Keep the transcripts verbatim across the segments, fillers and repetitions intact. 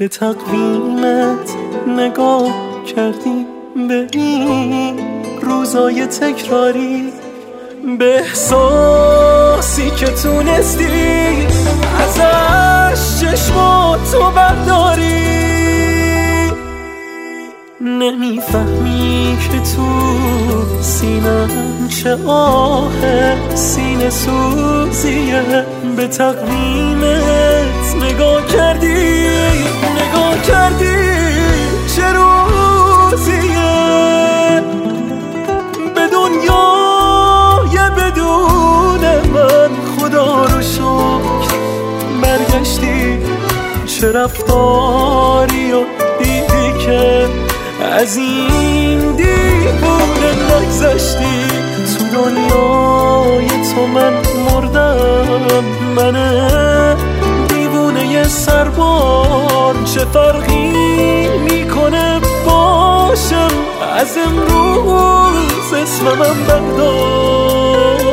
به تقویمت نگاه کردی، به این روزای تکراری، به احساسی که تونستی ازش چشماتو برداری. نمیفهمی که تو سینم چه آه سینه سوزیه، به تقویمت نگاه کردی، نگاه کردی چه روزیه، به دنیای بدون من خدا رو شکر برگشتی. چه رفتاری و دیدی که از این دیوونه نگذشتی. تو دنیای تو من مردم، من دیوونه سربار. چه فرقی میکنه باشم از امروز اسمم بغداد.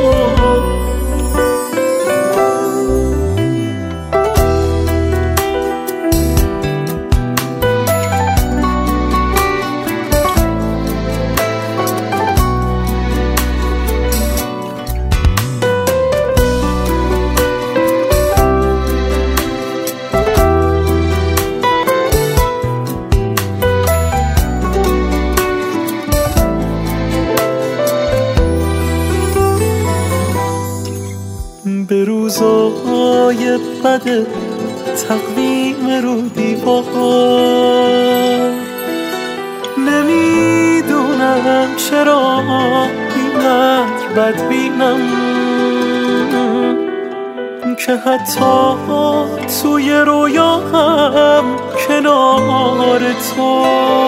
به روزای بد تقویم رو دیوار، نمیدونم چرا اینقدر بدبینم که حتی توی رویاهم کنار تو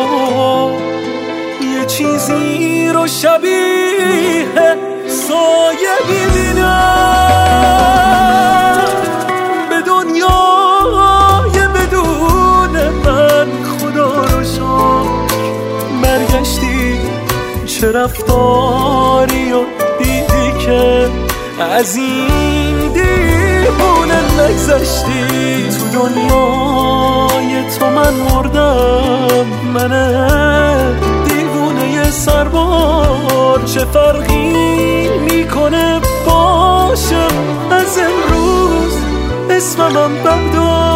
یه چیزی رو شبیه سایه میبینم. به دنیای بدون من خدا رو شکر برگشتی. چه رفتاری و دیدی که از این دیوونه نگذشتی. تو دنیای تو من مردم، من دیوونه سربار. چه فرقی میکنه باشم از امروز اسمم بغداد.